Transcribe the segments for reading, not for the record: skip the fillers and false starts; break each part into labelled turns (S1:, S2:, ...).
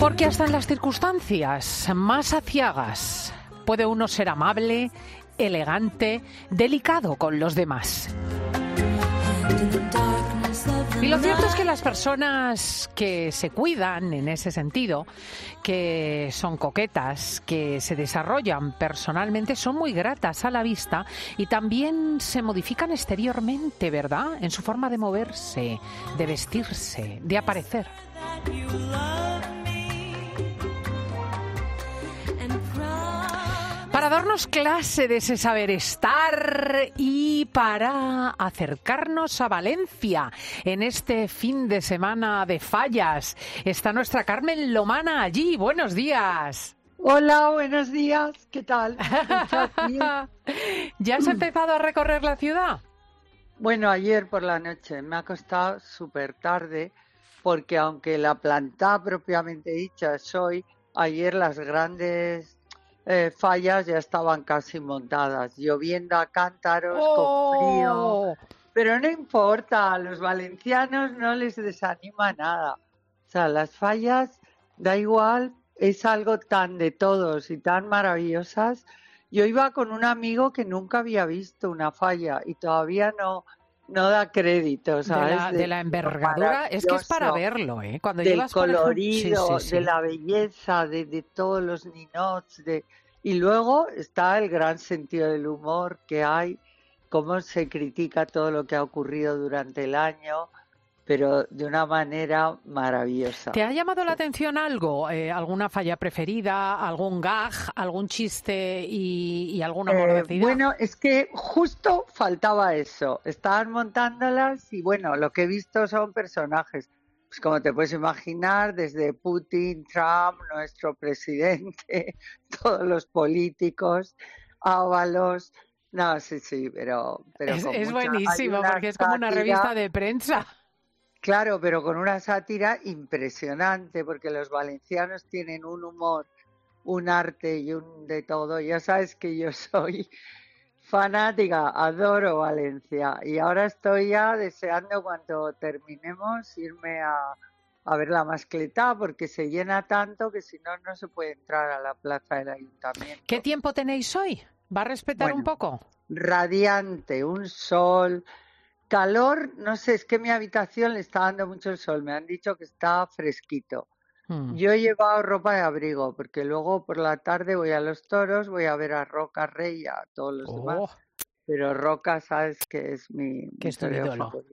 S1: Porque hasta en las circunstancias más aciagas puede uno ser amable, elegante, delicado con los demás. Y lo cierto es que las personas que se cuidan en ese sentido, que son coquetas, que se desarrollan personalmente, son muy gratas a la vista y también se modifican exteriormente, ¿verdad? En su forma de moverse, de vestirse, de aparecer. Para darnos clase de ese saber estar y para acercarnos a Valencia en este fin de semana de fallas, está nuestra Carmen Lomana allí. Buenos días.
S2: Hola, buenos días. ¿Qué tal?
S1: ¿Ya has empezado a recorrer la ciudad?
S2: Bueno, ayer por la noche me ha costado súper tarde porque aunque la planta propiamente dicha soy, ayer las grandes fallas ya estaban casi montadas, lloviendo a cántaros, con frío, pero no importa, a los valencianos no les desanima nada. O sea, las fallas, da igual, es algo tan de todos y tan maravillosas. Yo iba con un amigo que nunca había visto una falla y todavía no da crédito, ¿sabes?
S1: De la envergadura, es que es para verlo, ¿eh? Cuando
S2: del
S1: llevas,
S2: colorido,
S1: por ejemplo, sí.
S2: de la belleza, de todos los ninots, y luego está el gran sentido del humor que hay, cómo se critica todo lo que ha ocurrido durante el año, pero de una manera maravillosa.
S1: ¿Te ha llamado la atención algo? ¿Alguna falla preferida? ¿Algún gag? ¿Algún chiste y alguna mordacidad?
S2: Bueno, es que justo faltaba eso. Estaban montándolas y bueno, lo que he visto son personajes. Pues como te puedes imaginar, desde Putin, Trump, nuestro presidente, todos los políticos, Ábalos. No, sí, pero
S1: es buenísimo porque es como una revista de prensa.
S2: Claro, pero con una sátira impresionante, porque los valencianos tienen un humor, un arte y un de todo. Ya sabes que yo soy fanática, adoro Valencia y ahora estoy ya deseando cuando terminemos irme a ver la mascletá porque se llena tanto que si no, no se puede entrar a la plaza del ayuntamiento.
S1: ¿Qué tiempo tenéis hoy? ¿Va a respetar un poco?
S2: Radiante, un sol... Calor, no sé, es que mi habitación le está dando mucho el sol, me han dicho que está fresquito. Yo he llevado ropa de abrigo, porque luego por la tarde voy a los toros, voy a ver a Roca Rey y a todos los demás. Pero Roca, sabes que es mi
S1: ídolo.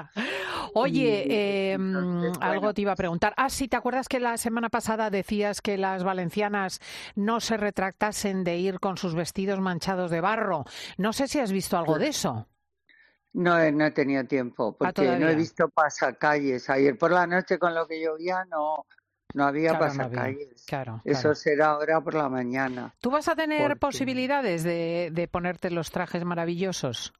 S1: Oye, algo te iba a preguntar. Sí, ¿te acuerdas que la semana pasada decías que las valencianas no se retractasen de ir con sus vestidos manchados de barro? No sé si has visto algo de eso.
S2: No he tenido tiempo, porque no he visto pasacalles. Ayer por la noche con lo que llovía no había pasacalles.
S1: Claro.
S2: Eso será ahora por la mañana.
S1: ¿Tú vas a tener posibilidades de ponerte los trajes maravillosos?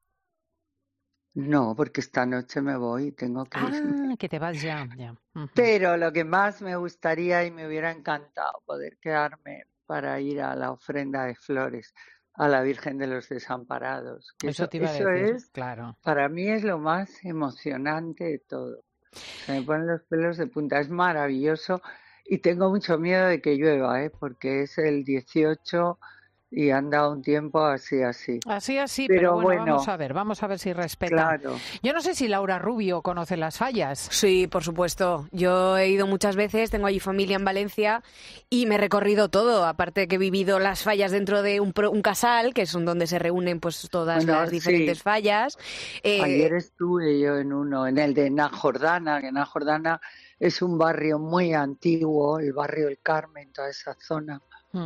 S2: No, porque esta noche me voy, tengo que irme.
S1: Que te vas ya.
S2: Pero lo que más me gustaría y me hubiera encantado poder quedarme para ir a la ofrenda de flores a la Virgen de los Desamparados. Que
S1: eso te iba a decir,
S2: es,
S1: claro.
S2: Para mí es lo más emocionante de todo. Se me ponen los pelos de punta, es maravilloso y tengo mucho miedo de que llueva, porque es el 18 y han dado un tiempo así.
S1: Así, pero bueno, vamos a ver si respeta.
S2: Claro.
S1: Yo no sé si Laura Rubio conoce las fallas.
S3: Sí, por supuesto. Yo he ido muchas veces, tengo allí familia en Valencia y me he recorrido todo. Aparte de que he vivido las fallas dentro de un casal, que es donde se reúnen pues todas las diferentes fallas.
S2: Ayer estuve yo en el de Najordana, que Najordana es un barrio muy antiguo, el barrio del Carmen, toda esa zona.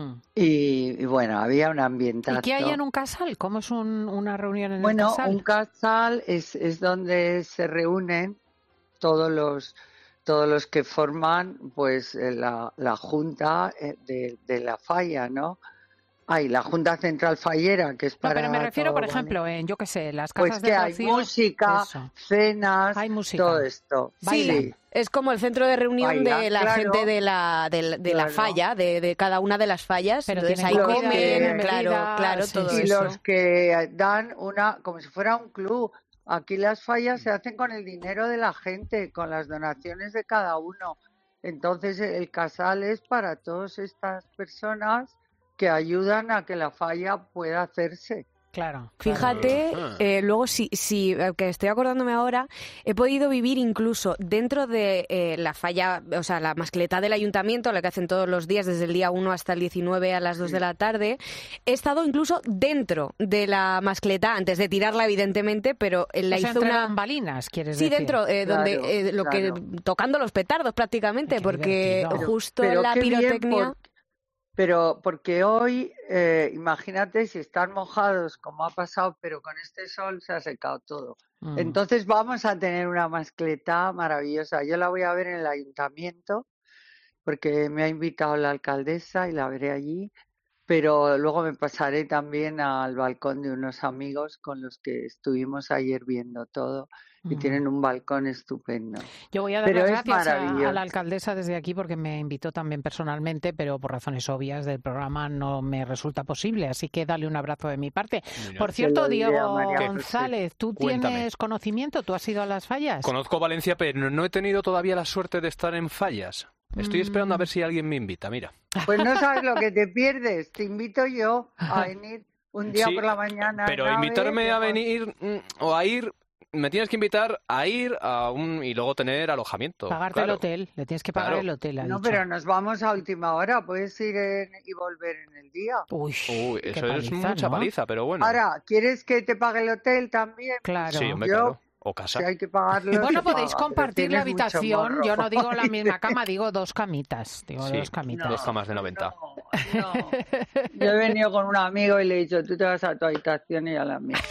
S2: Y bueno, había un ambientazo.
S1: ¿Y qué hay en un casal? ¿Cómo es una reunión en el casal?
S2: Bueno, un casal es donde se reúnen todos los que forman pues la junta de la falla, ¿no? Hay la Junta Central Fallera, que es para...
S1: No, pero me refiero, por ejemplo, en, yo qué sé, las casas de
S2: Rocío. Pues que hay música, cenas,
S1: hay música.
S2: Todo esto.
S3: Sí, es como el centro de reunión de la gente de la falla, de cada una de las fallas.
S1: Pero
S3: entonces
S1: ahí
S3: comen, claro, todo eso.
S2: Y los que dan como si fuera un club. Aquí las fallas se hacen con el dinero de la gente, con las donaciones de cada uno. Entonces el casal es para todas estas personas que ayudan a que la falla pueda hacerse.
S1: Claro.
S3: Fíjate, luego sí, que estoy acordándome ahora, he podido vivir incluso dentro de la falla, o sea, la mascletá del ayuntamiento, la que hacen todos los días, desde el día 1 hasta el 19 a las 2 de la tarde. He estado incluso dentro de la mascletá, antes de tirarla, evidentemente, pero la hizo
S1: entre
S3: una...
S1: bambalinas, ¿quieres
S3: Sí,
S1: decir?
S3: dentro, donde lo que tocando los petardos prácticamente, porque justo la pirotecnia...
S2: Pero porque hoy, imagínate si están mojados como ha pasado, pero con este sol se ha secado todo. Entonces vamos a tener una mascletá maravillosa. Yo la voy a ver en el ayuntamiento porque me ha invitado la alcaldesa y la veré allí. Pero luego me pasaré también al balcón de unos amigos con los que estuvimos ayer viendo todo y tienen un balcón estupendo.
S1: Yo voy a dar las gracias a la alcaldesa desde aquí porque me invitó también personalmente, pero por razones obvias del programa no me resulta posible, así que dale un abrazo de mi parte. Por cierto, Diego González, ¿tú tienes conocimiento? ¿Tú has ido a las fallas?
S4: Conozco Valencia, pero no he tenido todavía la suerte de estar en fallas. Estoy esperando a ver si alguien me invita, mira.
S2: Pues no sabes lo que te pierdes. Te invito yo a venir un día por la mañana.
S4: Pero invitarme a venir o a ir, me tienes que invitar a ir y luego tener alojamiento.
S1: Pagarte el hotel, le tienes que pagar el hotel.
S2: No, pero nos vamos a última hora, puedes ir y volver en el día.
S4: Uy, eso es mucha paliza, pero bueno.
S2: Ahora, ¿quieres que te pague el hotel también?
S1: Claro.
S4: Sí, hombre, claro. O casa.
S2: Si hay que pagarlo.
S1: Bueno, podéis compartir la habitación. Yo no digo la misma cama, digo 2 camitas. Digo 2 camitas.
S4: 2 camas de 90.
S2: No. Yo he venido con un amigo y le he dicho, tú te vas a tu habitación y a la mía.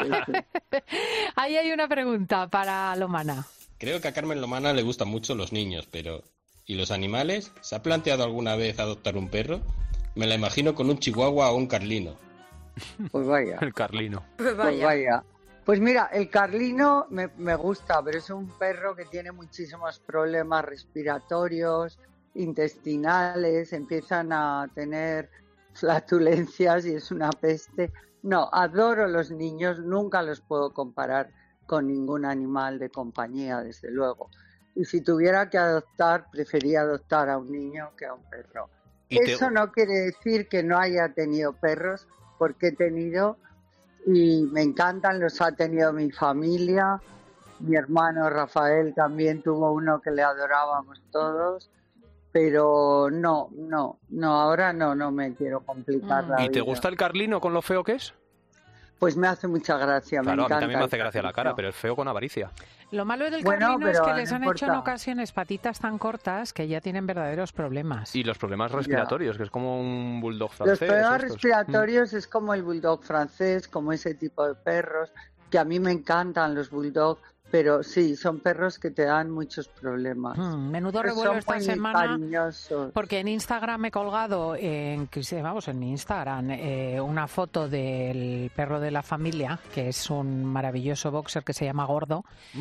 S1: Ahí hay una pregunta para Lomana.
S5: Creo que a Carmen Lomana le gustan mucho los niños, pero ¿y los animales? ¿Se ha planteado alguna vez adoptar un perro? Me la imagino con un chihuahua o un carlino.
S2: Pues vaya.
S4: El carlino.
S2: Pues vaya. Pues mira, el carlino me gusta, pero es un perro que tiene muchísimos problemas respiratorios, intestinales, empiezan a tener flatulencias y es una peste. No, adoro los niños, nunca los puedo comparar con ningún animal de compañía, desde luego. Y si tuviera que adoptar, prefería adoptar a un niño que a un perro. Eso no quiere decir que no haya tenido perros, porque he tenido... Y me encantan, los ha tenido mi familia, mi hermano Rafael también tuvo uno que le adorábamos todos, pero no, ahora no me quiero complicar la vida.
S4: ¿Y te gusta el carlino con lo feo que es?
S2: Pues me hace mucha gracia,
S4: claro,
S2: me encanta.
S4: A mí también me hace gracia la cara, pero es feo con avaricia.
S1: Lo malo del carlino es que les han hecho en ocasiones patitas tan cortas que ya tienen verdaderos problemas.
S4: Y los problemas respiratorios, que es como un bulldog francés.
S2: Los problemas respiratorios es como el bulldog francés, como ese tipo de perros, que a mí me encantan los bulldog, pero sí, son perros que te dan muchos problemas.
S1: Menudo revuelo esta semana,
S2: cariñosos.
S1: Porque en Instagram he colgado, en Instagram, una foto del perro de la familia, que es un maravilloso boxer que se llama Gordo,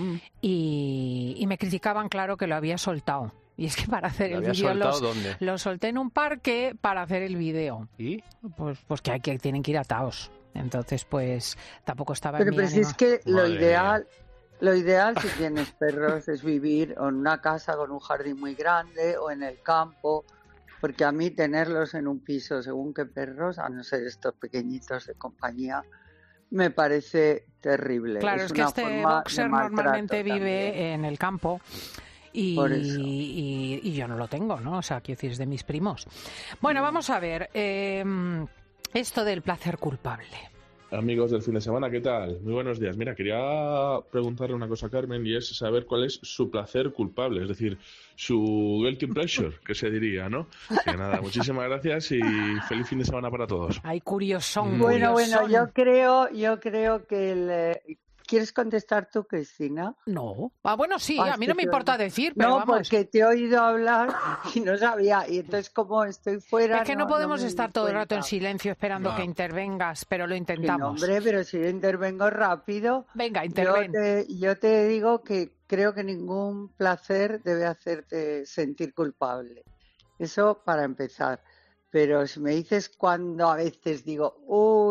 S1: y me criticaban, claro, que lo había soltado. Y es que para hacer el vídeo lo solté en un parque para hacer el vídeo.
S4: ¿Y?
S2: Pues
S1: que tienen que ir atados. Entonces, pues tampoco estaba
S2: en mi
S1: ánimo.
S2: Si es que lo ideal si tienes perros es vivir en una casa con un jardín muy grande o en el campo, porque a mí tenerlos en un piso según qué perros, a no ser estos pequeñitos de compañía, me parece terrible.
S1: Claro, es que este boxer normalmente vive en el campo. Y yo no lo tengo, ¿no? O sea, quiero decir, es de mis primos. Bueno, vamos a ver. Esto del placer culpable.
S6: Amigos del fin de semana, ¿qué tal? Muy buenos días. Mira, quería preguntarle una cosa a Carmen y es saber cuál es su placer culpable, es decir, su guilty pleasure, que se diría, ¿no? Que nada, muchísimas gracias y feliz fin de semana para todos.
S1: Ay, curiosón.
S2: Bueno, yo creo que ¿Quieres contestar tú, Cristina?
S1: No. Bueno, sí, a mí no me importa decir, pero
S2: no,
S1: vamos.
S2: porque te he oído hablar y no sabía. Y entonces, como estoy fuera...
S1: Es que no podemos estar todo el rato en silencio esperando que intervengas, pero lo intentamos.
S2: No, hombre, pero si yo intervengo rápido...
S1: Venga, interven.
S2: Yo te digo que creo que ningún placer debe hacerte sentir culpable. Eso para empezar. Pero si me dices cuando a veces digo,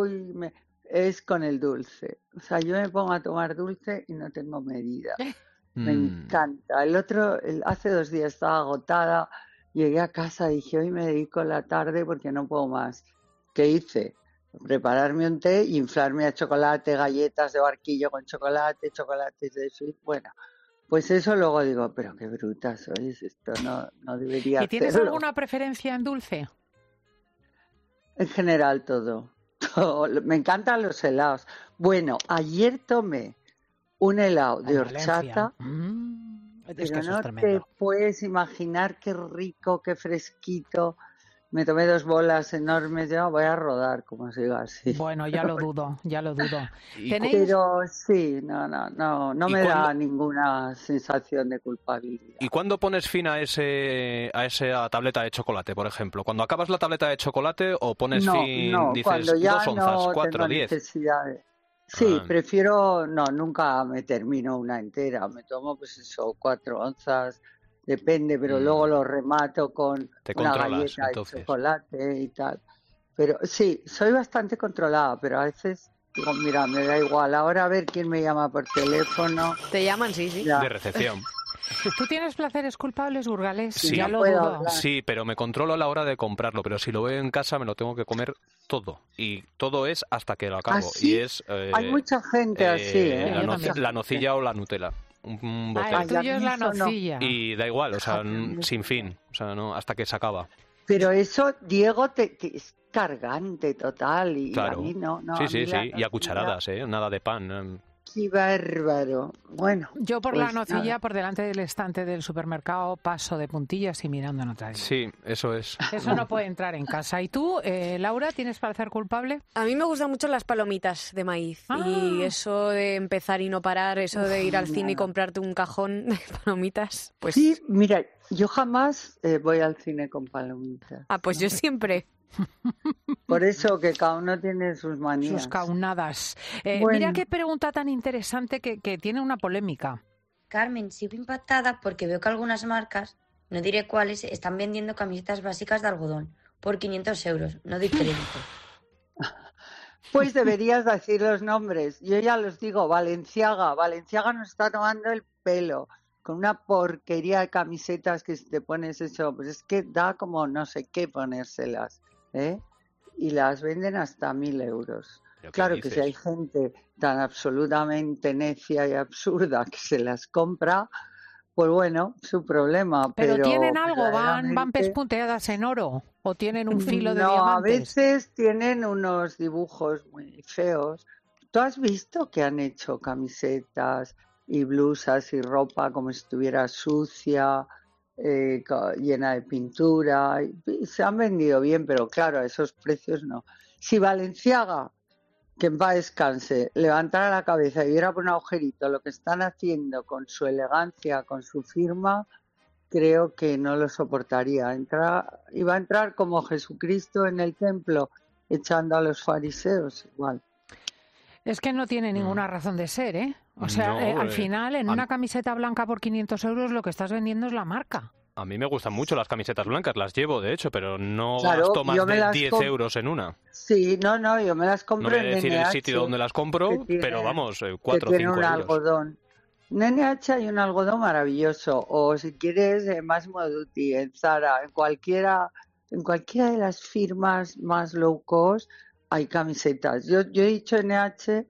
S2: es con el dulce. O sea, yo me pongo a tomar dulce y no tengo medida. Me encanta. Hace 2 días estaba agotada, llegué a casa y dije, hoy me dedico la tarde porque no puedo más. ¿Qué hice? Prepararme un té y inflarme a chocolate, galletas de barquillo con chocolate, chocolates de suite. Bueno, pues eso luego digo, pero qué bruta sois, esto no debería
S1: ¿Y tienes
S2: hacerlo.
S1: alguna preferencia en dulce?
S2: En general todo. Me encantan los helados. Bueno, ayer tomé un helado de
S1: En
S2: horchata,
S1: Valencia. Es que
S2: pero
S1: eso
S2: no
S1: es
S2: te
S1: tremendo.
S2: puedes imaginar qué rico, qué fresquito. Me tomé 2 bolas enormes, ya voy a rodar, como se diga así.
S1: Bueno, ya lo dudo, ya lo dudo.
S4: ¿Y
S1: ¿Tenéis?
S2: Pero sí, no
S4: ¿Y
S2: me
S4: cuándo-
S2: da ninguna sensación de culpabilidad.
S4: ¿Y cuándo pones fin a esa tableta de chocolate, por ejemplo? ¿Cuando acabas la tableta de chocolate o pones fin,
S2: No,
S4: dices,
S2: cuando ya
S4: 2 onzas,
S2: no
S4: 4,
S2: tengo
S4: 10?
S2: necesidad de... Sí,
S4: Ah,
S2: prefiero, nunca me termino una entera, me tomo pues eso, 4 onzas, depende, pero luego lo remato con
S4: te
S2: una
S4: controlas,
S2: galleta de
S4: entonces.
S2: chocolate y tal. Pero sí, soy bastante controlada, pero a veces digo, mira, me da igual, ahora a ver quién me llama por teléfono,
S3: Te llaman, sí.
S2: ya,
S4: De recepción.
S1: ¿Tú tienes placeres culpables, Burgales?
S4: Sí.
S1: Ya
S2: no
S1: lo
S2: puedo
S1: dudo.
S2: hablar.
S4: Sí, pero me controlo a la hora de comprarlo, pero si lo veo en casa me lo tengo que comer todo. Y todo es hasta que lo acabo.
S2: ¿Ah, sí?
S4: Y es
S2: Hay mucha gente así, ¿eh?
S1: Sí, yo también.
S4: la nocilla o la Nutella. Un bote.
S1: Ah, el
S2: Ay, a
S1: tuyo es
S2: mí
S1: la
S2: eso no.
S1: nocilla.
S4: Y da igual, o sea,
S2: A mí
S4: sin
S2: eso
S4: fin. O sea, no, hasta que se acaba.
S2: Pero eso, Diego, es cargante total y a
S4: Claro.
S2: mí no,
S4: Sí,
S2: a mí
S4: sí,
S2: la
S4: sí. Y a
S2: nocilla,
S4: cucharadas, ¿eh? Nada de pan.
S2: qué bárbaro. Bueno,
S1: Yo por la
S2: pues
S1: nocilla,
S2: nada.
S1: por delante del estante del supermercado, paso de puntillas y mirando en otra
S4: Sí, eso es.
S1: Eso no puede entrar en casa. ¿Y tú, Laura, tienes placer culpable?
S3: A mí me gustan mucho las palomitas de maíz y
S1: Ah.
S3: eso de empezar y no parar, eso de ir al cine y
S2: nada.
S3: comprarte un cajón de palomitas, pues...
S2: Sí, mira, yo jamás voy al cine con palomitas.
S3: Ah, pues yo siempre.
S2: Por eso que cada uno tiene sus manías.
S1: Sus caunadas.
S2: Bueno.
S1: Mira qué pregunta tan interesante que tiene una polémica.
S7: Carmen, sigo impactada porque veo que algunas marcas, no diré cuáles, están vendiendo camisetas básicas de algodón por 500 euros, no diferente.
S2: Pues deberías decir los nombres. Yo ya los digo, Valenciaga nos está tomando el pelo con una porquería de camisetas que si te pones eso, pues es que da como no sé qué ponérselas, ¿eh? Y las venden hasta 1.000 euros.
S4: ¿Pero qué
S2: Claro que si
S4: dices?
S2: hay gente tan absolutamente necia y absurda que se las compra, pues bueno, su problema.
S1: ¿Pero tienen algo? ¿Van
S2: verdaderamente,
S1: pespunteadas en oro? ¿O tienen un filo de
S2: no, a
S1: diamantes?
S2: veces tienen unos dibujos muy feos. ¿Tú has visto que han hecho camisetas y blusas y ropa como si estuviera sucia, llena de pintura? Y se han vendido bien, pero claro, a esos precios no. Si Balenciaga, que en paz descanse, levantara la cabeza y viera por un agujerito lo que están haciendo con su elegancia, con su firma, creo que no lo soportaría. Iba a entrar como Jesucristo en el templo, echando a los fariseos, igual.
S1: Es que no tiene ninguna razón de ser, ¿eh? O sea,
S4: No,
S1: al final, en
S4: a-
S1: una camiseta blanca por 500 euros lo que estás vendiendo es la marca.
S4: A mí me gustan mucho las camisetas blancas, las llevo de hecho, pero no
S2: Claro,
S4: gasto más
S2: yo me
S4: de
S2: las
S4: 10 euros en una.
S2: Sí, no, yo me las
S4: No
S2: compro
S4: voy a
S2: en
S4: decir el
S2: NH,
S4: sitio donde las compro,
S2: que tiene-
S4: pero vamos,
S2: que
S4: 4 o
S2: tiene
S4: 5
S2: un
S4: euros.
S2: algodón. En NH hay un algodón maravilloso, o si quieres, Massimo Dutti, en Zara, en cualquiera de las firmas más low cost hay camisetas. Yo he dicho NH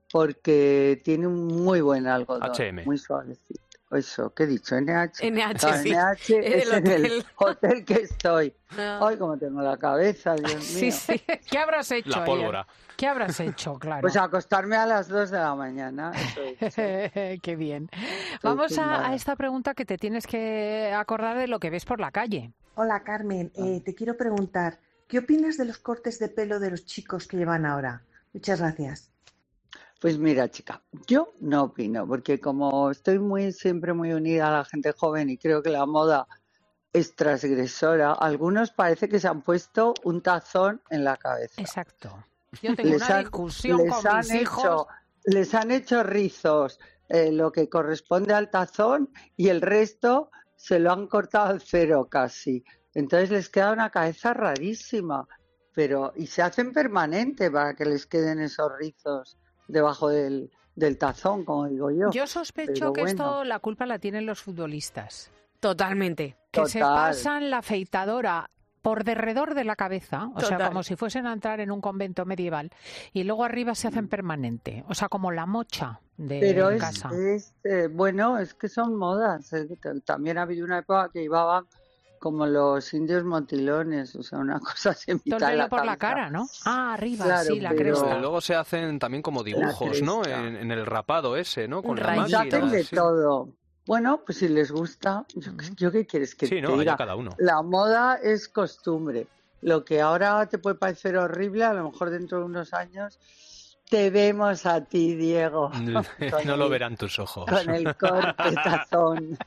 S2: porque tiene un muy buen algodón,
S4: H&M.
S2: muy suavecito. Eso, ¿qué he dicho? NH.
S3: NH,
S2: Claro,
S3: sí.
S2: NH es
S3: El
S2: en el
S3: hotel.
S2: hotel que estoy.
S3: Ah.
S2: Ay, cómo tengo la cabeza, Dios mío.
S1: Sí, sí. ¿Qué habrás hecho
S4: La
S1: ayer?
S4: pólvora.
S1: ¿Qué habrás hecho? Claro.
S2: Pues acostarme a las 2 de la mañana. Eso he hecho.
S1: Qué bien. Vamos
S2: tumbada.
S1: a esta pregunta que te tienes que acordar de lo que ves por la calle.
S8: Hola Carmen, te quiero preguntar, ¿qué opinas de los cortes de pelo de los chicos que llevan ahora? Muchas gracias.
S2: Pues mira, chica, yo no opino, porque como estoy siempre muy unida a la gente joven y creo que la moda es transgresora, algunos parece que se han puesto un tazón en la cabeza.
S1: Exacto. Yo tengo una discusión
S2: les
S1: con
S2: han
S1: mis hijos.
S2: les han hecho rizos, lo que corresponde al tazón, y el resto se lo han cortado al cero casi. Entonces les queda una cabeza rarísima, y se hacen permanente para que les queden esos rizos debajo de del tazón, como digo yo.
S1: Yo sospecho
S2: Pero
S1: que
S2: bueno.
S1: esto la culpa la tienen los futbolistas,
S3: Totalmente.
S1: que se
S2: Total.
S1: pasan la afeitadora por derredor de la cabeza, o sea,
S3: Total.
S1: como si fuesen a entrar en un convento medieval, y luego arriba se hacen permanente, o sea, como la mocha de
S2: Pero
S1: casa.
S2: bueno, es que son modas. También ha habido una época que llevaban como los indios motilones, o sea, una cosa se
S1: Todo
S2: mitad
S1: el
S2: de la
S1: pelo por la
S2: cabeza.
S1: cara, ¿no? Ah, arriba,
S2: Claro,
S1: sí, la
S2: pero-
S1: cresta.
S4: Luego se hacen también como dibujos, ¿no?
S2: cresta.
S4: En el rapado ese, ¿no? Con la
S3: Rayitas.
S2: Se
S4: máquina.
S2: hacen de
S4: sí.
S2: todo. Bueno, pues si les gusta, yo qué quieres que
S4: Sí,
S2: te
S4: no, allá
S2: diga.
S4: cada uno.
S2: La moda es costumbre. Lo que ahora te puede parecer horrible, a lo mejor dentro de unos años te vemos a ti, Diego.
S4: No lo verán tus ojos.
S2: Con el corte tazón.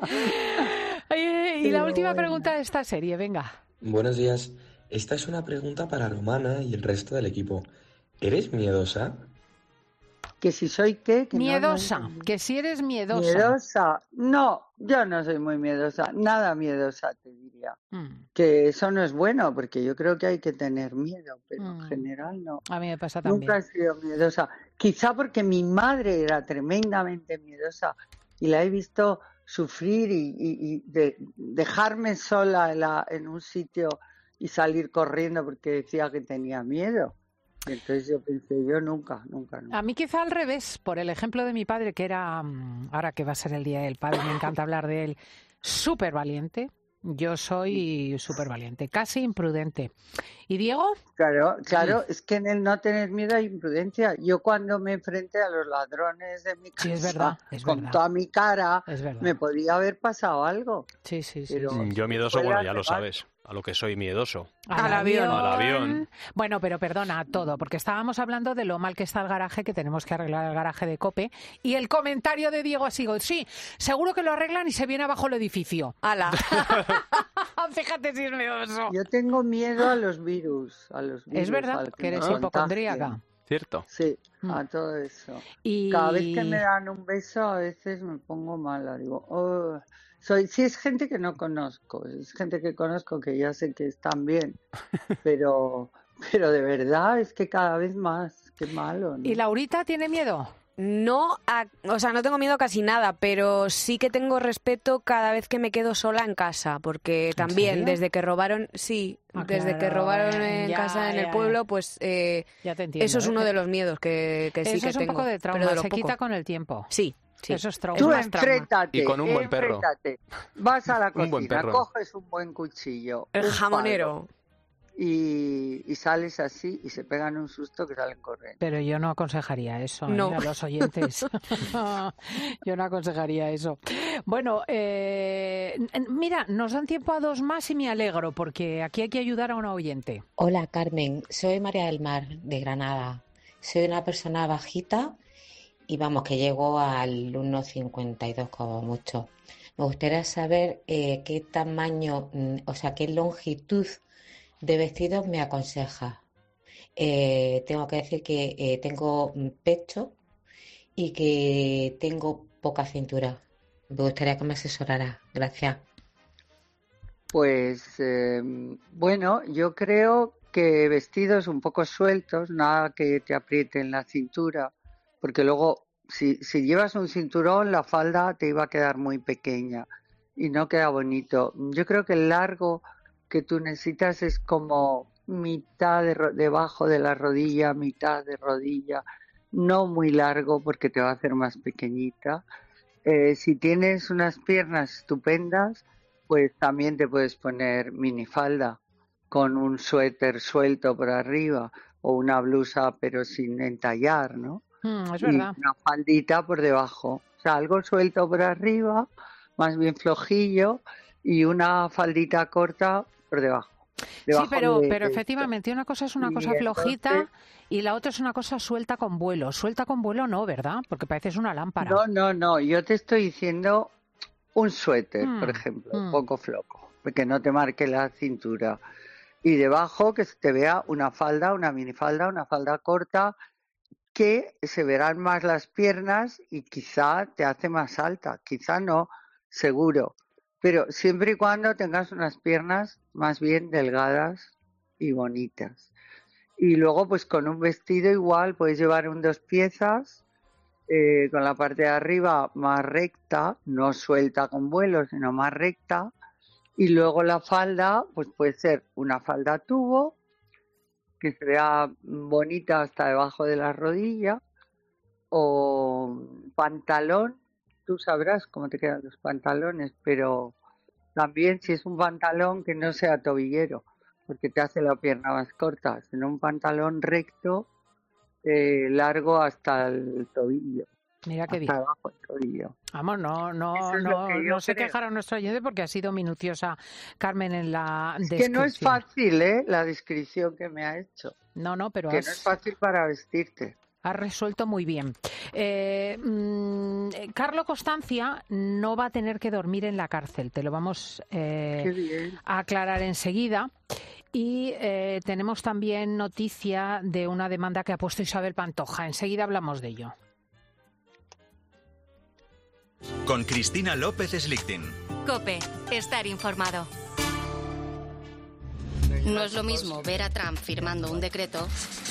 S1: Oye, y la
S2: Pero
S1: última
S2: bueno.
S1: pregunta de esta serie, venga.
S9: Buenos días. Esta es una pregunta para Romana y el resto del equipo. ¿Eres miedosa?
S2: Que si soy qué, que no,
S1: Miedosa,
S2: no entendí.
S1: que si eres miedosa.
S2: Miedosa. No, yo no soy muy miedosa. Nada miedosa, te diría.
S1: Mm,
S2: Que eso no es bueno, porque yo creo que hay que tener miedo, pero en
S1: Mm.
S2: general no.
S1: a mí me pasa
S2: Nunca
S1: también.
S2: he sido miedosa. Quizá porque mi madre era tremendamente miedosa y la he visto sufrir y dejarme sola en un sitio y salir corriendo porque decía que tenía miedo. Y entonces yo pensé, yo nunca.
S1: A mí quizá al revés, por el ejemplo de mi padre, que era, ahora que va a ser el Día del Padre, me encanta hablar de él, súper valiente. Yo soy súper valiente, casi imprudente. ¿Y Diego?
S2: Claro, es que en el no tener miedo hay imprudencia. Yo cuando me enfrenté a los ladrones de mi casa
S1: Sí, es verdad, es
S2: con
S1: verdad.
S2: toda mi cara,
S1: Es verdad.
S2: me podía haber pasado algo.
S1: Sí, sí, sí.
S2: Pero-
S1: sí.
S4: Yo miedoso,
S2: Fuera
S4: bueno, ya
S2: se
S4: lo
S2: va.
S4: sabes. A lo que soy miedoso.
S3: Al avión.
S4: Al avión.
S1: Bueno, pero perdona, a todo, porque estábamos hablando de lo mal que está el garaje, que tenemos que arreglar el garaje de COPE, y el comentario de Diego ha sido, sí, seguro que lo arreglan y se viene abajo el edificio.
S3: ¡Hala!
S1: Fíjate si es miedoso.
S2: Yo tengo miedo a los virus,
S1: Es verdad
S2: al
S1: que eres
S2: me
S1: hipocondríaca.
S2: contagien.
S4: ¿Cierto?
S2: Sí,
S1: Mm.
S2: a todo eso.
S1: Y...
S2: Cada vez que me dan un beso, a veces me pongo mala. Digo, "Oh". Si es gente que no conozco, es gente que conozco que ya sé que están bien, pero de verdad es que cada vez más, qué malo, ¿no?
S1: ¿Y Laurita tiene miedo?
S3: No, o sea, no tengo miedo a casi nada, pero sí que tengo respeto cada vez que me quedo sola en casa, porque también
S1: serio?
S3: desde que robaron, sí,
S1: Ah,
S3: desde que
S1: claro,
S3: robaron en
S1: ya,
S3: casa en el
S1: ya,
S3: pueblo, pues
S1: Ya te entiendo.
S3: eso es
S1: ¿eh?
S3: uno de los miedos que sí
S1: Eso
S3: que
S1: es un
S3: tengo.
S1: poco de
S3: pero
S1: trauma,
S3: de lo
S1: se
S3: poco.
S1: quita con el tiempo.
S3: Sí, sí.
S1: Eso es trauma.
S2: Tú
S3: más trauma.
S2: enfréntate,
S4: Y con un buen perro.
S2: enfréntate. Vas a la
S4: Un buen
S2: cocina,
S4: perro.
S2: coges un buen cuchillo,
S3: El
S2: un
S3: jamonero.
S2: palo, y sales así y se pegan un susto que salen corriendo.
S1: Pero yo no aconsejaría eso
S3: No.
S1: a los oyentes. Yo no aconsejaría eso. Bueno, mira, nos dan tiempo a dos más y me alegro porque aquí hay que ayudar a una oyente.
S10: Hola Carmen, soy María del Mar de Granada. Soy una persona bajita y vamos, que llego al 1,52 como mucho. Me gustaría saber qué tamaño, o sea, qué longitud de vestidos me aconseja. Tengo que decir que tengo pecho y que tengo poca cintura. Me gustaría que me asesorara. Gracias.
S2: Pues bueno, yo creo que vestidos un poco sueltos, nada que te apriete en la cintura, porque luego si llevas un cinturón la falda te iba a quedar muy pequeña y no queda bonito. Yo creo que el largo que tú necesitas es como mitad debajo de la rodilla, mitad de rodilla, no muy largo porque te va a hacer más pequeñita. Si tienes unas piernas estupendas, pues también te puedes poner minifalda con un suéter suelto por arriba o una blusa pero sin entallar, ¿no?
S1: Es
S2: Y
S1: verdad.
S2: una faldita por debajo. O sea, algo suelto por arriba, más bien flojillo, y una faldita corta por debajo.
S1: Sí,
S2: Debajo
S1: pero
S2: de esto.
S1: efectivamente una cosa es una
S2: Y
S1: cosa flojita
S2: entonces-
S1: y la otra es una cosa suelta con vuelo. Suelta con vuelo no, ¿verdad? Porque pareces una lámpara.
S2: No, yo te estoy diciendo un suéter, por ejemplo, un poco flojo, que no te marque la cintura. Y debajo que se te vea una falda, una minifalda, una falda corta, que se verán más las piernas y quizá te hace más alta, quizá no, seguro. Pero siempre y cuando tengas unas piernas más bien delgadas y bonitas. Y luego pues con un vestido igual puedes llevar un 2 piezas con la parte de arriba más recta, no suelta con vuelo, sino más recta. Y luego la falda, pues puede ser una falda tubo, que se vea bonita hasta debajo de la rodilla, o pantalón. Tú sabrás cómo te quedan los pantalones, pero también si es un pantalón que no sea tobillero, porque te hace la pierna más corta, sino un pantalón recto, largo hasta el tobillo.
S1: Mira qué bien.
S2: Hasta abajo el tobillo.
S1: Vamos, no se quejará nuestro oyente porque ha sido minuciosa Carmen en la descripción.
S2: Que no es fácil, la descripción que me ha hecho.
S1: No, pero
S2: que no es fácil para vestirte.
S1: Has resuelto muy bien. Carlo Constancia no va a tener que dormir en la cárcel. Te lo vamos a aclarar enseguida. Y tenemos también noticia de una demanda que ha puesto Isabel Pantoja. Enseguida hablamos de ello.
S11: Con Cristina López Slichting.
S12: COPE. Estar informado. No es lo mismo ver a Trump firmando un decreto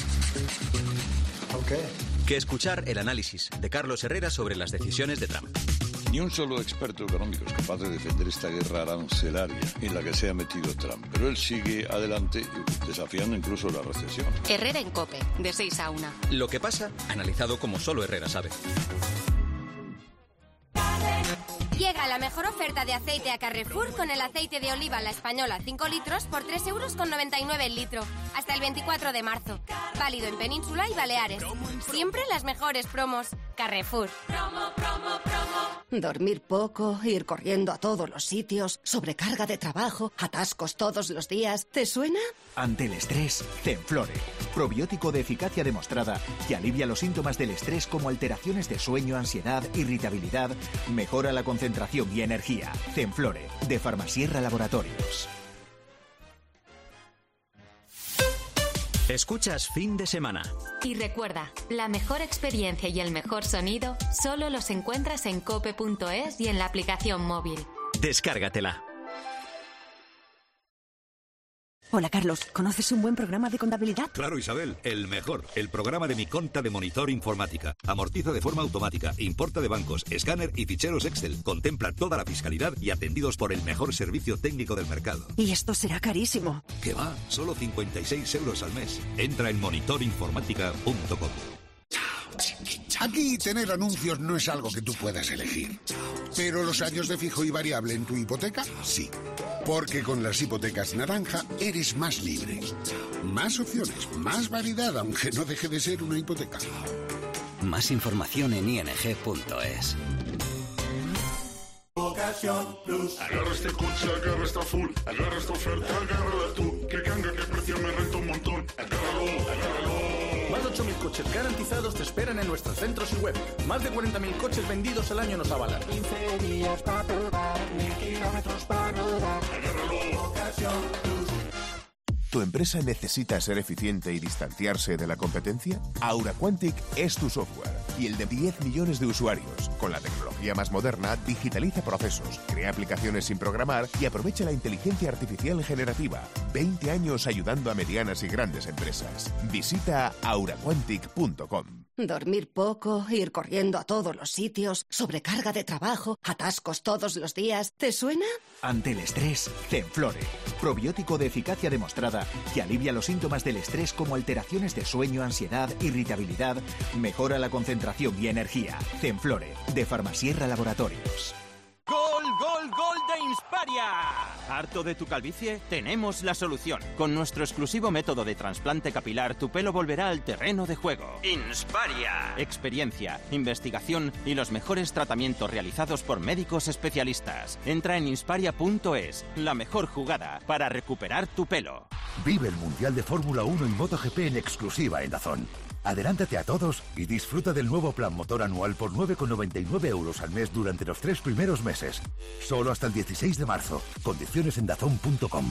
S11: que escuchar el análisis de Carlos Herrera sobre las decisiones de Trump.
S13: Ni un solo experto económico es capaz de defender esta guerra arancelaria en la que se ha metido Trump. Pero él sigue adelante, desafiando incluso la recesión.
S12: Herrera en COPE, de 6 a 1.
S11: Lo que pasa, analizado como solo Herrera sabe.
S14: Llega la mejor oferta de aceite a Carrefour con el aceite de oliva La Española 5 litros por 3,99 € el litro. Hasta el 24 de marzo. Válido en Península y Baleares. Siempre las mejores promos. Carrefour.
S15: Dormir poco, ir corriendo a todos los sitios, sobrecarga de trabajo, atascos todos los días. ¿Te suena?
S16: Ante el estrés, Zenflore. Probiótico de eficacia demostrada que alivia los síntomas del estrés como alteraciones de sueño, ansiedad, irritabilidad, mejora la concentración y energía. Zenflore, de Farmasierra Laboratorios.
S11: Escuchas Fin de Semana.
S12: Y recuerda, la mejor experiencia y el mejor sonido solo los encuentras en cope.es y en la aplicación móvil.
S11: Descárgatela.
S17: Hola, Carlos. ¿Conoces un buen programa de contabilidad?
S18: Claro, Isabel. El mejor. El programa de Mi Conta de Monitor Informática. Amortiza de forma automática, importa de bancos, escáner y ficheros Excel. Contempla toda la fiscalidad y atendidos por el mejor servicio técnico del mercado.
S17: Y esto será carísimo.
S18: ¿Qué va? Solo 56 € al mes. Entra en monitorinformática.com.
S19: Aquí tener anuncios no es algo que tú puedas elegir. Pero los años de fijo y variable en tu hipoteca, sí. Porque con las hipotecas naranja eres más libre. Más opciones, más variedad, aunque no deje de ser una hipoteca.
S20: Más información en ing.es.
S21: Ocasión Plus. Agarra este coche, agarra esta full, agarra esta oferta, agárrala tú. Que canga, que precio me renta un montón. Agárralo, agárralo.
S22: Más de 8.000 coches garantizados te esperan en nuestros centros y web. Más de 40.000 coches vendidos al año nos avalan.
S21: 15 días para probar, 1.000 kilómetros para rodar. Agárralo, Ocasión Plus.
S23: ¿Tu empresa necesita ser eficiente y distanciarse de la competencia? Aura Quantic es tu software y el de 10 millones de usuarios. Con la tecnología más moderna, digitaliza procesos, crea aplicaciones sin programar y aprovecha la inteligencia artificial generativa. 20 años ayudando a medianas y grandes empresas. Visita auraquantic.com.
S15: Dormir poco, ir corriendo a todos los sitios, sobrecarga de trabajo, atascos todos los días. ¿Te suena?
S16: Ante el estrés, Zenflore. Probiótico de eficacia demostrada que alivia los síntomas del estrés como alteraciones de sueño, ansiedad, irritabilidad, mejora la concentración y energía. Zenflore, de Farmasierra Laboratorios.
S24: ¡Gol, gol, gol de Insparia! ¿Harto de tu calvicie? Tenemos la solución. Con nuestro exclusivo método de trasplante capilar, tu pelo volverá al terreno de juego. Insparia. Experiencia, investigación y los mejores tratamientos realizados por médicos especialistas. Entra en insparia.es, la mejor jugada para recuperar tu pelo.
S25: Vive el Mundial de Fórmula 1 y MotoGP en exclusiva en DAZN. Adelántate a todos y disfruta del nuevo plan motor anual por 9,99 € al mes durante los 3 primeros meses. Solo hasta el 16 de marzo. Condiciones en dazn.com.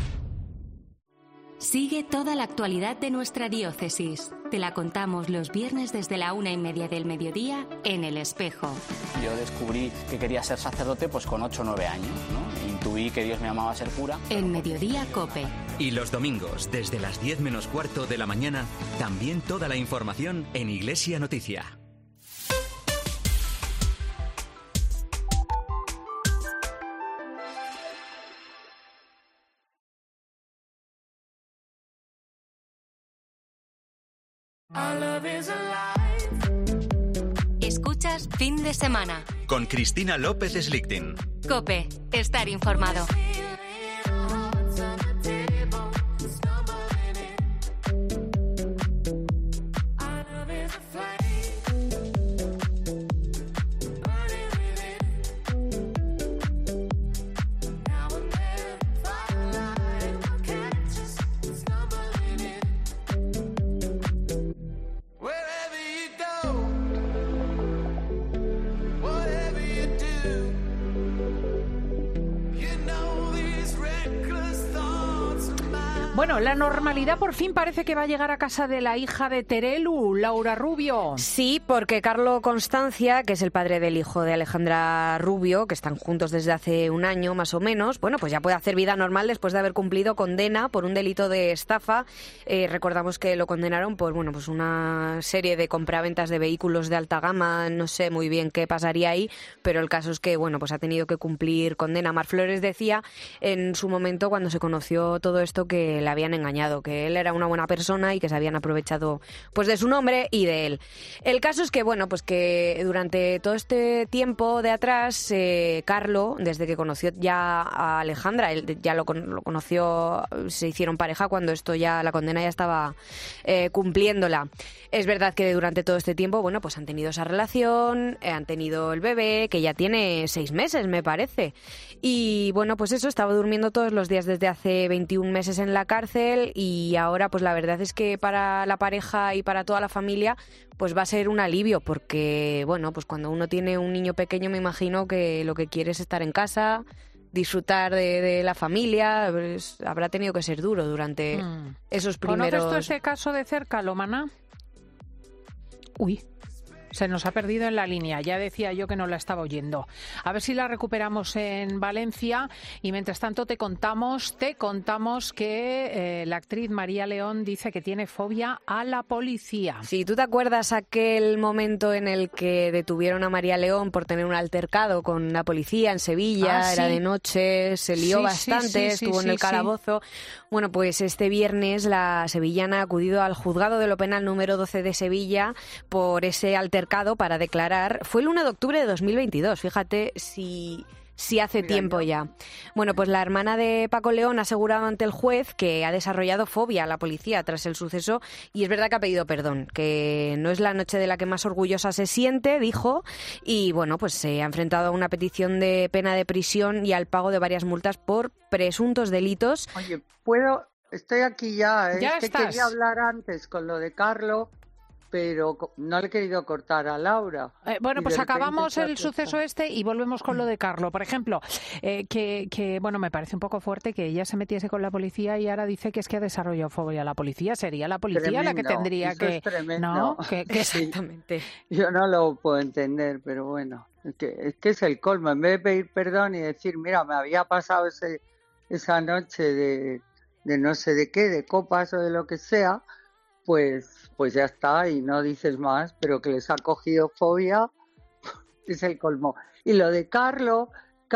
S12: Sigue toda la actualidad de nuestra diócesis. Te la contamos los viernes desde la 1:30 del mediodía en El Espejo.
S26: Yo descubrí que quería ser sacerdote pues con 8 o 9 años, ¿no? Intuí que Dios me llamaba a ser cura.
S12: En Mediodía COPE.
S11: Y los domingos, desde las 10 menos cuarto de la mañana, también toda la información en Iglesia Noticia.
S12: Escuchas Fin de Semana.
S11: Con Cristina López Slichting.
S12: COPE. Estar informado.
S1: Bueno, la normalidad por fin parece que va a llegar a casa de la hija de Terelu, Laura Rubio.
S3: Sí, porque Carlo Constancia, que es el padre del hijo de Alejandra Rubio, que están juntos desde hace un año más o menos, bueno, pues ya puede hacer vida normal después de haber cumplido condena por un delito de estafa. Recordamos que lo condenaron por, bueno, pues una serie de compraventas de vehículos de alta gama, no sé muy bien qué pasaría ahí, pero el caso es que, bueno, pues ha tenido que cumplir condena. Mar Flores decía en su momento, cuando se conoció todo esto, que le habían engañado, que él era una buena persona y que se habían aprovechado pues de su nombre y de él. El caso es que, bueno, pues que durante todo este tiempo de atrás, Carlo, desde que conoció ya a Alejandra, él ya lo conoció, se hicieron pareja cuando la condena ya estaba cumpliéndola. Es verdad que durante todo este tiempo, bueno, pues han tenido esa relación, han tenido el bebé, que ya tiene 6 meses, me parece. Y bueno, pues eso, estaba durmiendo todos los días desde hace 21 meses en la cárcel y ahora pues la verdad es que para la pareja y para toda la familia pues va a ser un alivio porque, bueno, pues cuando uno tiene un niño pequeño me imagino que lo que quiere es estar en casa, disfrutar de la familia, pues habrá tenido que ser duro durante esos primeros...
S1: ¿Conoces tú ese caso de cerca, Lomana? Uy, se nos ha perdido en la línea. Ya decía yo que no la estaba oyendo. A ver si la recuperamos en Valencia. Y mientras tanto te contamos que la actriz María León dice que tiene fobia a la policía.
S3: Sí, ¿tú te acuerdas aquel momento en el que detuvieron a María León por tener un altercado con la policía en Sevilla?
S1: Sí.
S3: Era de noche, se lió bastante, estuvo en el calabozo. Bueno, pues este viernes la sevillana ha acudido al juzgado de lo penal número 12 de Sevilla por ese altercado para declarar. Fue el 1 de octubre de 2022, fíjate si hace tiempo ya. Bueno, pues la hermana de Paco León ha asegurado ante el juez que ha desarrollado fobia a la policía tras el suceso y es verdad que ha pedido perdón, que no es la noche de la que más orgullosa se siente, dijo, y bueno, pues se ha enfrentado a una petición de pena de prisión y al pago de varias multas por presuntos delitos.
S2: Oye, estoy aquí ya,
S1: Ya
S2: que
S1: estás.
S2: quería hablar antes con lo de Carlo, pero no le he querido cortar a Laura.
S1: Bueno,
S2: Y
S1: pues
S2: de repente
S1: acabamos
S2: se ha
S1: el suceso y volvemos con lo de Carlo. Por ejemplo, que bueno, me parece un poco fuerte que ella se metiese con la policía y ahora dice que es que ha desarrollado fobia a la policía. ¿Sería la policía la que tendría
S2: eso
S1: que...?
S2: Es tremendo.
S1: ¿No? Que
S2: Sí.
S3: Exactamente.
S2: Yo no lo puedo entender, pero bueno, es que es el colmo. En vez de pedir perdón y decir, mira, me había pasado esa noche de no sé de qué, de copas o de lo que sea, pues ya está y no dices más, pero que les ha cogido fobia es el colmo. Y lo de Carlo,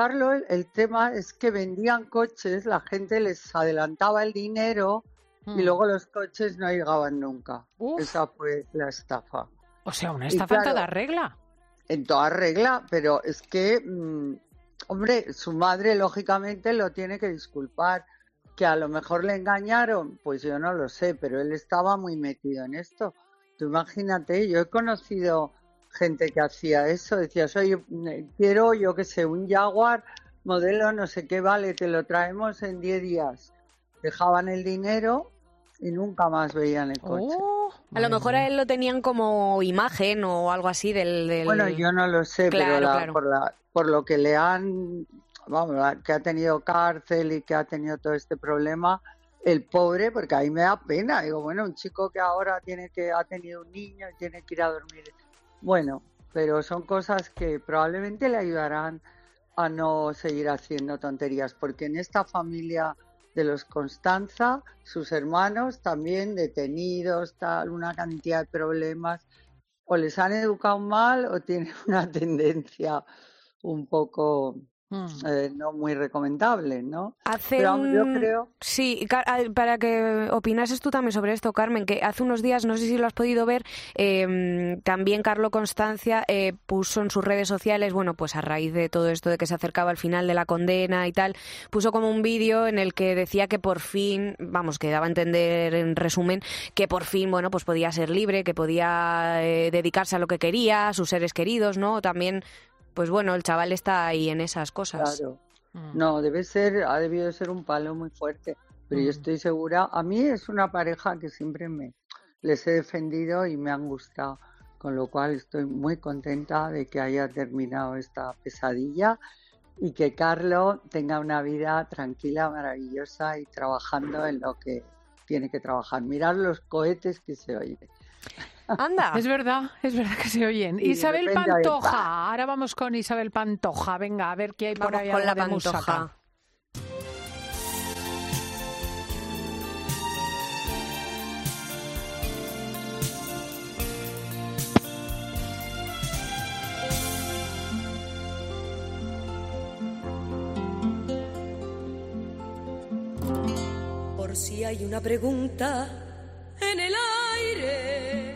S2: el tema es que vendían coches, la gente les adelantaba el dinero y luego los coches no llegaban nunca. Esa fue la estafa.
S1: O sea, una estafa en toda regla.
S2: En toda regla, pero es que, hombre, su madre lógicamente lo tiene que disculpar. Que a lo mejor le engañaron, pues yo no lo sé, pero él estaba muy metido en esto. Tú imagínate, yo he conocido gente que hacía eso, decías, oye, quiero, yo qué sé, un Jaguar, modelo no sé qué, vale, te lo traemos en 10 días. Dejaban el dinero y nunca más veían el coche.
S3: A lo mejor a él lo tenían como imagen o algo así del...
S2: Bueno, yo no lo sé,
S3: Claro,
S2: pero
S3: claro.
S2: por lo que le han... Vamos, que ha tenido cárcel y que ha tenido todo este problema, el pobre, porque a mí me da pena. Digo, bueno, un chico que ahora ha tenido un niño y tiene que ir a dormir. Bueno, pero son cosas que probablemente le ayudarán a no seguir haciendo tonterías, porque en esta familia de los Constanza, sus hermanos también detenidos, tal, una cantidad de problemas, o les han educado mal o tienen una tendencia un poco no muy recomendable, ¿no?
S3: Yo creo... Sí, para que opinases tú también sobre esto, Carmen, que hace unos días, no sé si lo has podido ver, también Carlo Constancia puso en sus redes sociales, bueno, pues a raíz de todo esto de que se acercaba al final de la condena y tal, puso como un vídeo en el que decía que por fin, vamos, que daba a entender en resumen, que por fin, bueno, pues podía ser libre, que podía dedicarse a lo que quería, a sus seres queridos, ¿no? También... Pues bueno, el chaval está ahí en esas cosas.
S2: Claro. No, ha debido de ser un palo muy fuerte. Pero yo estoy segura, a mí es una pareja que siempre les he defendido y me han gustado. Con lo cual estoy muy contenta de que haya terminado esta pesadilla y que Carlo tenga una vida tranquila, maravillosa y trabajando en lo que tiene que trabajar. Mirad los cohetes que se oyen.
S3: Anda.
S1: Es verdad que se oyen.
S2: Y
S1: Isabel Pantoja. Ahora vamos con Isabel Pantoja. Venga, a ver qué hay por ahí.
S3: Con la
S1: de
S3: Pantoja.
S1: música.
S4: Por si hay una pregunta en el aire,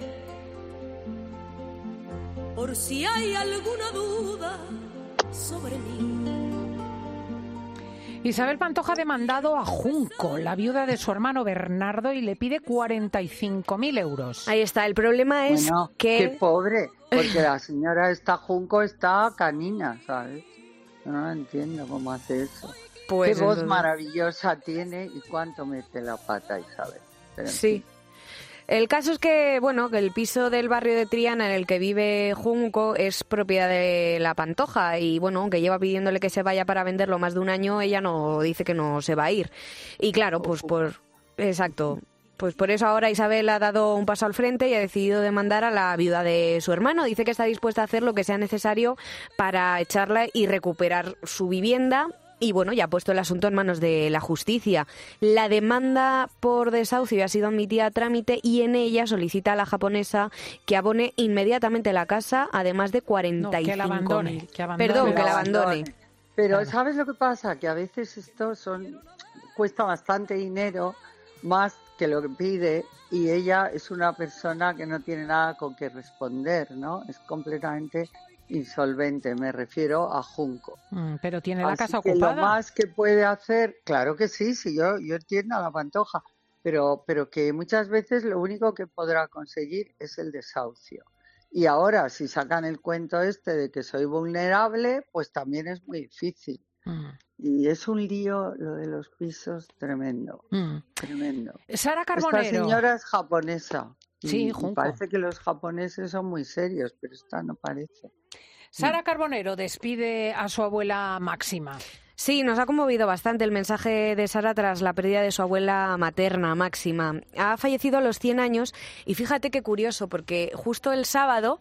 S4: por si hay alguna duda sobre mí.
S1: Isabel Pantoja ha demandado a Junco, la viuda de su hermano Bernardo, y le pide 45.000 euros.
S3: Ahí está, el problema es que...
S2: Qué pobre, porque la señora Junco está canina, ¿sabes? Yo no entiendo cómo hace eso.
S3: Pues
S2: qué voz maravillosa tiene y cuánto mete la pata, Isabel. Pero
S3: sí. El caso es que, bueno, que el piso del barrio de Triana en el que vive Junco es propiedad de la Pantoja y, bueno, aunque lleva pidiéndole que se vaya para venderlo más de un año, ella no dice que no se va a ir. Y claro, pues exacto. Pues por eso ahora Isabel ha dado un paso al frente y ha decidido demandar a la viuda de su hermano. Dice que está dispuesta a hacer lo que sea necesario para echarla y recuperar su vivienda. Y bueno, ya ha puesto el asunto en manos de la justicia. La demanda por desahucio ha sido admitida a trámite y en ella solicita a la japonesa que abone inmediatamente la casa, además de 45.000.
S1: Que la abandone.
S3: Perdón, que la abandone.
S2: Pero ¿sabes lo que pasa? Que a veces esto cuesta bastante dinero, más que lo que pide, y ella es una persona que no tiene nada con que responder, ¿no? Es completamente insolvente, me refiero a Junco.
S1: Pero tiene la casa
S2: que
S1: ocupada.
S2: Lo más que puede hacer, claro que sí, yo entiendo a la Pantoja, pero que muchas veces lo único que podrá conseguir es el desahucio. Y ahora, si sacan el cuento de que soy vulnerable, pues también es muy difícil. Y es un lío lo de los pisos tremendo, tremendo.
S1: Sara Carbonero.
S2: Esta señora es japonesa.
S1: Sí,
S2: y parece que los japoneses son muy serios, pero esta no parece.
S1: Sara Carbonero despide a su abuela Máxima.
S3: Sí, nos ha conmovido bastante el mensaje de Sara tras la pérdida de su abuela materna, Máxima. Ha fallecido a los 100 años y fíjate qué curioso, porque justo el sábado,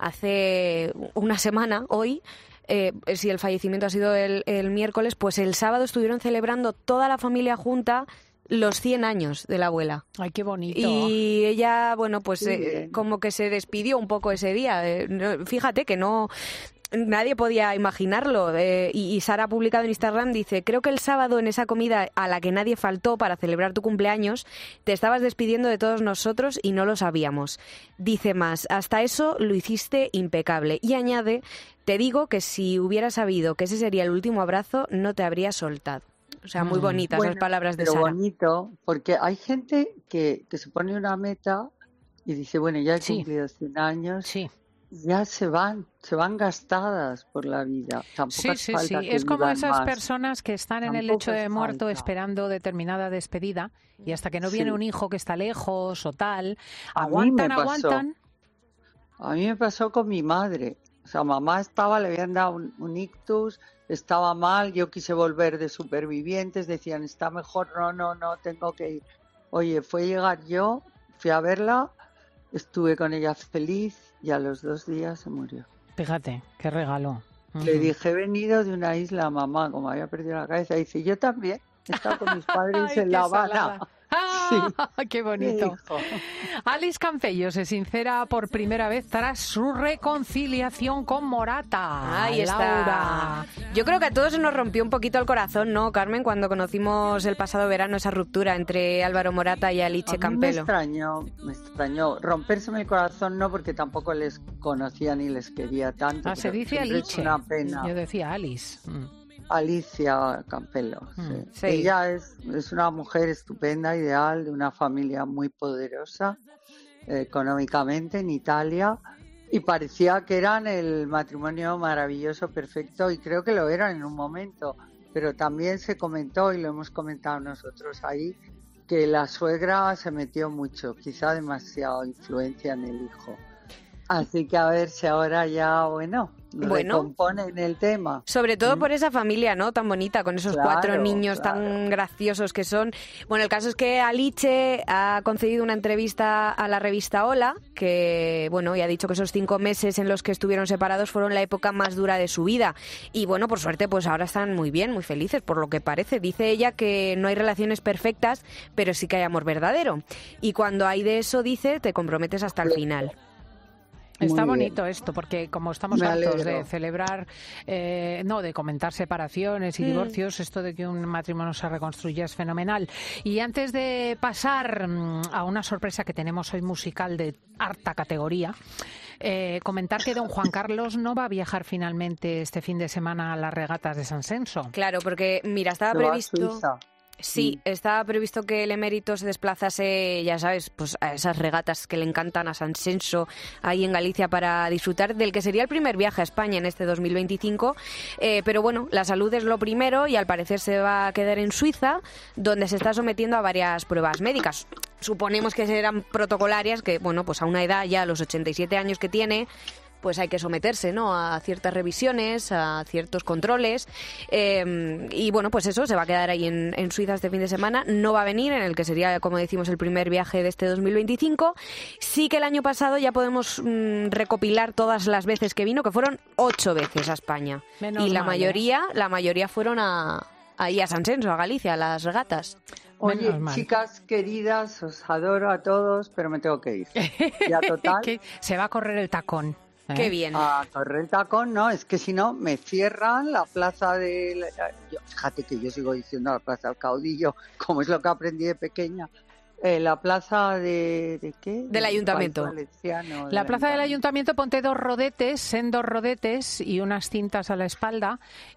S3: hace una semana, hoy, si el fallecimiento ha sido el miércoles, pues el sábado estuvieron celebrando toda la familia junta los 100 años de la abuela.
S1: Ay, qué bonito.
S3: Y ella, bueno, pues como que se despidió un poco ese día. Fíjate que nadie podía imaginarlo. Y Sara ha publicado en Instagram, dice: creo que el sábado en esa comida a la que nadie faltó para celebrar tu cumpleaños, te estabas despidiendo de todos nosotros y no lo sabíamos. Dice más: hasta eso lo hiciste impecable. Y añade: te digo que si hubiera sabido que ese sería el último abrazo, no te habría soltado. O sea, muy bonitas las palabras de Sara.
S2: Pero bonito, porque hay gente que se pone una meta y dice, bueno, ya he cumplido 100 años, ya se van gastadas por la vida. Tampoco hace falta que
S1: es como esas
S2: más.
S1: Personas que están en el lecho de muerto esperando determinada despedida y hasta que no viene un hijo que está lejos o tal, aguantan.
S2: A mí me pasó con mi madre. O sea, mamá le habían dado un ictus, estaba mal, yo quise volver de supervivientes, decían, está mejor, no, tengo que ir. Oye, fue llegar yo, fui a verla, estuve con ella feliz y a los 2 días se murió.
S1: Fíjate, qué regalo.
S2: Le dije, he venido de una isla, mamá, como había perdido la cabeza. Dice, yo también, he estado con mis padres en La Habana.
S1: ¡Qué bonito! Alice Campello se sincera por primera vez tras su reconciliación con Morata.
S3: Ahí está.
S1: Laura.
S3: Yo creo que a todos se nos rompió un poquito el corazón, ¿no, Carmen? Cuando conocimos el pasado verano esa ruptura entre Álvaro Morata y Alice Campello.
S2: Me extrañó. Rompérseme el corazón no, porque tampoco les conocía ni les quería tanto.
S1: Se dice Alice.
S2: Es una pena.
S1: Yo decía Alice.
S2: Alicia Campello.
S3: Sí.
S2: Ella es una mujer estupenda, ideal, de una familia muy poderosa económicamente en Italia, y parecía que eran el matrimonio maravilloso, perfecto, y creo que lo eran en un momento, pero también se comentó, y lo hemos comentado nosotros ahí, que la suegra se metió mucho, quizá demasiada influencia en el hijo. Así que a ver si ahora ya, recomponen el tema.
S3: Sobre todo por esa familia, ¿no? Tan bonita, con esos 4 niños tan graciosos que son. Bueno, el caso es que Alice ha concedido una entrevista a la revista Hola, que, y ha dicho que esos 5 meses en los que estuvieron separados fueron la época más dura de su vida. Y bueno, por suerte, pues ahora están muy bien, muy felices, por lo que parece. Dice ella que no hay relaciones perfectas, pero sí que hay amor verdadero. Y cuando hay de eso, dice, te comprometes hasta el final.
S1: Está bonito esto, porque como estamos hartos de celebrar, de comentar separaciones y divorcios, esto de que un matrimonio se reconstruya es fenomenal. Y antes de pasar a una sorpresa que tenemos hoy musical de harta categoría, comentar que don Juan Carlos no va a viajar finalmente este fin de semana a las regatas de San Censo.
S3: Claro, porque, mira, estaba previsto... Sí, estaba previsto que el emérito se desplazase, ya sabes, pues a esas regatas que le encantan a San Censo, ahí en Galicia, para disfrutar del que sería el primer viaje a España en este 2025. Pero bueno, la salud es lo primero y al parecer se va a quedar en Suiza, donde se está sometiendo a varias pruebas médicas. Suponemos que serán protocolarias, que pues a una edad ya, a los 87 años que tiene, pues hay que someterse, ¿no?, a ciertas revisiones, a ciertos controles. Y bueno, pues eso, se va a quedar ahí en Suiza este fin de semana. No va a venir, en el que sería, como decimos, el primer viaje de este 2025. Sí que el año pasado ya podemos recopilar todas las veces que vino, que fueron 8 veces a España. Y la mayoría fueron ahí a San Censo, a Galicia, a las regatas.
S2: Oye, chicas queridas, os adoro a todos, pero me tengo que ir. Ya total.
S1: Se va a correr el tacón.
S3: Qué bien.
S2: A correr el tacón, no, es que si no me cierran la plaza de... Fíjate que yo sigo diciendo la plaza del Caudillo, como es lo que aprendí de pequeña. La plaza ¿de qué?
S3: Del Ayuntamiento.
S1: La plaza del Ayuntamiento, ponte 2 rodetes y unas cintas a la espalda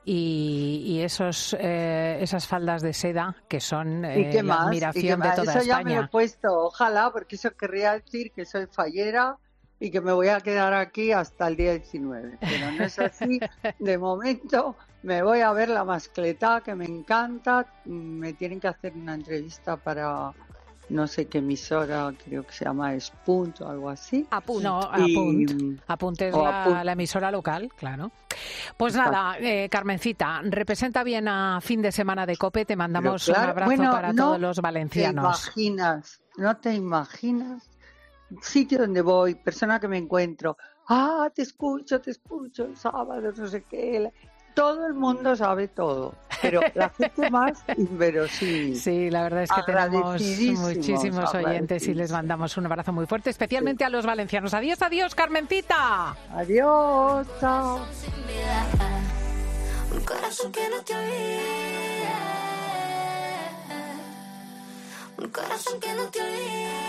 S1: y esas faldas de seda que son la admiración de toda
S2: Eso
S1: España.
S2: Ya me lo he puesto, ojalá, porque eso querría decir que soy fallera y que me voy a quedar aquí hasta el día 19. Pero no es así. De momento me voy a ver la mascletá, que me encanta. Me tienen que hacer una entrevista para... no sé qué emisora, creo que se llama Spunt o algo así.
S1: Apunt. No, Apunt es la emisora local, claro. Pues nada, Carmencita, representa bien a fin de semana de COPE, te mandamos un abrazo para todos los valencianos.
S2: No te imaginas, sitio donde voy, persona que me encuentro, te escucho el sábado, no sé qué... Todo el mundo sabe todo, pero la gente más inverosímil.
S1: Sí, la verdad es que tenemos muchísimos oyentes y les mandamos un abrazo muy fuerte, especialmente a los valencianos. Adiós, Carmencita.
S2: Adiós, chao.
S4: Un corazón que no te olvida. Un corazón que no te olvida.